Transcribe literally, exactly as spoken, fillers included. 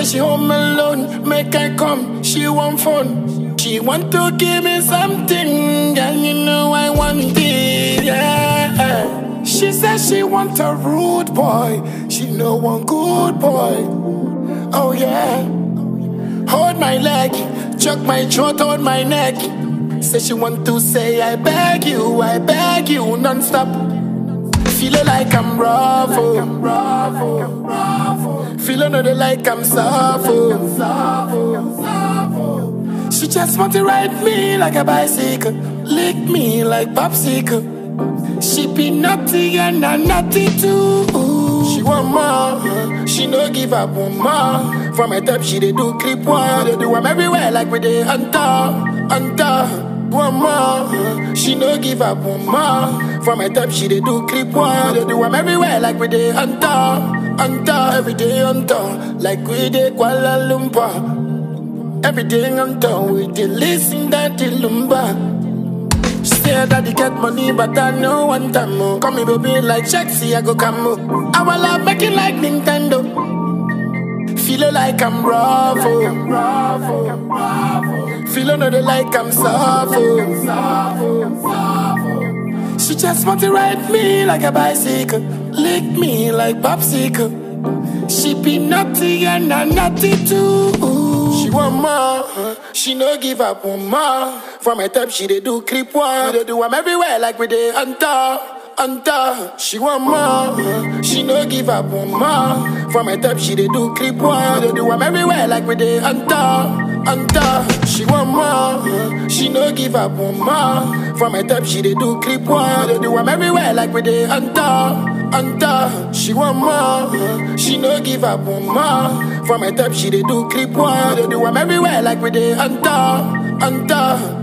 Say she home alone, make her come, she want fun. She want to give me something, girl, you know I want it, yeah. She says she want a rude boy, she know one good boy, oh yeah. Hold my leg, choke my throat, hold my neck. Say she want to say I beg you, I beg you non-stop. Feeling like I'm rough, oh. Feeling no like I'm soft, oh. She just want to ride me like a bicycle, lick me like popsicle. She be naughty and I'm naughty too. She want more, she no give up one more. From my top she dey do creep one, they do I'm everywhere like we dey hunter, hunter. One more, she no give up one more. From my top she dey do creep one, they do I'm everywhere like we dey hunter, hunter. Every day hunter, like we dey Kuala Lumpur. Everything hunter, we dey listen that the lumba. She say that they get money, but I know one time more. Call me baby like Shexy, I go come. I will love make it like Nintendo. Feeling like I'm rough, oh. Feeling no like I'm soft, oh. She just want to ride me like a bicycle, lick me like popsicle. She be naughty and I'm naughty too. She want more, she no give up one more. From my top she dey do creep one, they do I'm everywhere like we dey hunter, hunter. She want more, she no give up one more. From my top she dey do creep one, they do I'm everywhere like we dey hunter, hunter. She want more, she no give up one more. From my top she dey do creep one, they do I'm everywhere like we dey hunter, hunter. She want more, she no give up one more. From my top she dey do creep one, they do I'm everywhere like we dey hunter, hunter.